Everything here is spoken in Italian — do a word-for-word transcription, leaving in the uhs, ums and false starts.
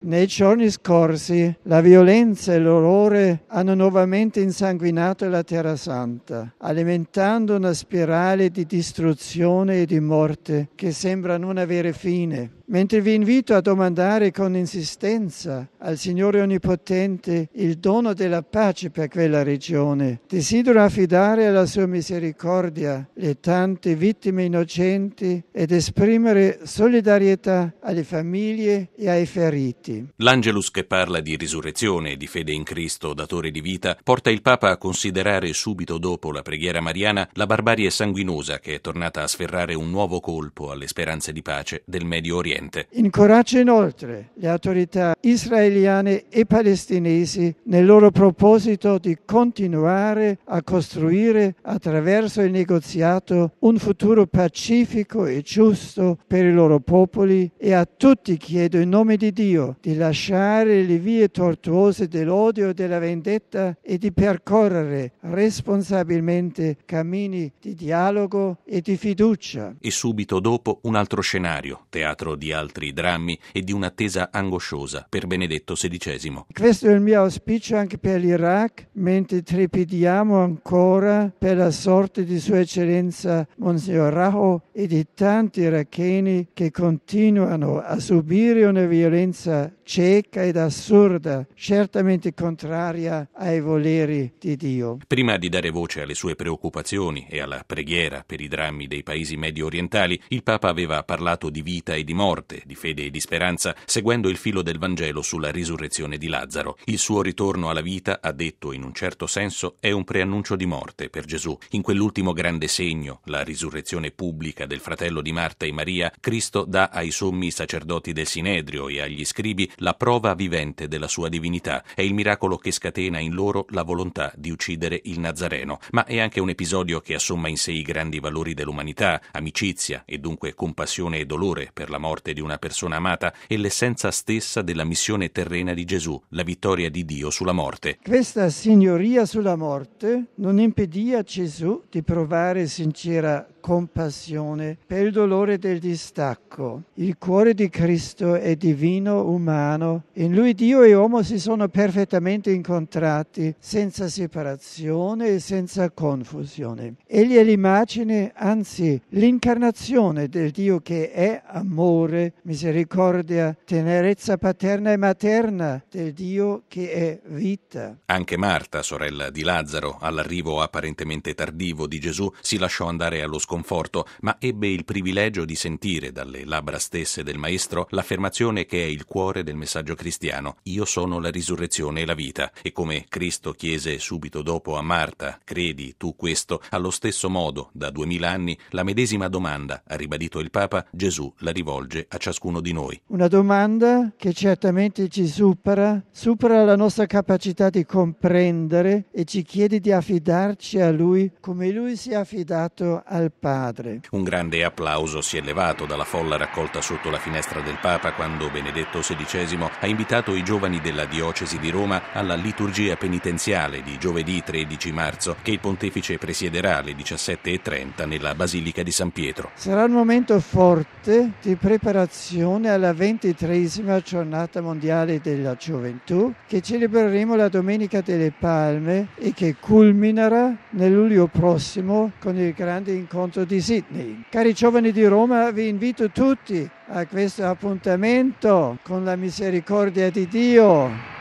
Nei giorni scorsi la violenza e l'orrore hanno nuovamente insanguinato la Terra Santa, alimentando una spirale di distruzione e di morte che sembra non avere fine. Mentre vi invito a domandare con insistenza al Signore Onnipotente il dono della pace per quella regione, desidero affidare alla sua misericordia le tante vittime innocenti ed esprimere solidarietà alle famiglie e ai feriti. L'Angelus, che parla di risurrezione e di fede in Cristo, datore di vita, porta il Papa a considerare subito dopo la preghiera mariana la barbarie sanguinosa che è tornata a sferrare un nuovo colpo alle speranze di pace del Medio Oriente. Incoraggia inoltre le autorità israeliane e palestinesi nel loro proposito di continuare a costruire attraverso il negoziato un futuro pacifico e giusto per i loro popoli, e a tutti chiedo in nome di Dio di lasciare le vie tortuose dell'odio e della vendetta e di percorrere responsabilmente cammini di dialogo e di fiducia. E subito dopo un altro scenario, teatro di altri drammi e di un'attesa angosciosa per Benedetto sedicesimo. Questo è il mio auspicio anche per l'Iraq, mentre trepidiamo ancora per la sorte di Sua Eccellenza Monsignor Raho e di tanti iracheni che continuano a subire una violenza cieca ed assurda, certamente contraria ai voleri di Dio. Prima di dare voce alle sue preoccupazioni e alla preghiera per i drammi dei paesi medio orientali, il Papa aveva parlato di vita e di morte, di fede e di speranza, seguendo il filo del Vangelo sulla risurrezione di Lazzaro. Il suo ritorno alla vita, ha detto in un certo senso, è un preannuncio di morte per Gesù. In quell'ultimo grande segno, la risurrezione pubblica del fratello di Marta e Maria, Cristo dà ai sommi sacerdoti del Sinedrio e agli scribi la prova vivente della sua divinità. È il miracolo che scatena in loro la volontà di uccidere il Nazareno, ma è anche un episodio che assomma in sé i grandi valori dell'umanità, amicizia e dunque compassione e dolore per la morte di una persona amata, e l'essenza stessa della missione terrena di Gesù, la vittoria di Dio sulla morte. Questa signoria sulla morte non impedì a Gesù di provare sincera compassione per il dolore del distacco. Il cuore di Cristo è divino, umano. In Lui Dio e uomo si sono perfettamente incontrati, senza separazione e senza confusione. Egli è l'immagine, anzi l'incarnazione del Dio che è amore, misericordia, tenerezza paterna e materna, del Dio che è vita. Anche Marta, sorella di Lazzaro, all'arrivo apparentemente tardivo di Gesù, si lasciò andare allo sconforto, ma ebbe il privilegio di sentire dalle labbra stesse del Maestro l'affermazione che è il cuore del messaggio cristiano: io sono la risurrezione e la vita. E come Cristo chiese subito dopo a Marta: credi tu questo? Allo stesso modo, da duemila anni, la medesima domanda, ha ribadito il Papa, Gesù la rivolge a ciascuno di noi. Una domanda che certamente ci supera, supera la nostra capacità di comprendere e ci chiede di affidarci a Lui come Lui si è affidato al Padre. Un grande applauso si è levato dalla folla raccolta sotto la finestra del Papa quando Benedetto sedicesimo ha invitato i giovani della diocesi di Roma alla liturgia penitenziale di giovedì tredici marzo, che il pontefice presiederà alle diciassette e trenta nella Basilica di San Pietro. Sarà un momento forte di preparazione alla ventitreesima giornata mondiale della gioventù, che celebreremo la Domenica delle Palme e che culminerà nel luglio prossimo con il grande incontro di Sydney. Cari giovani di Roma, vi invito tutti a questo appuntamento con la misericordia di Dio.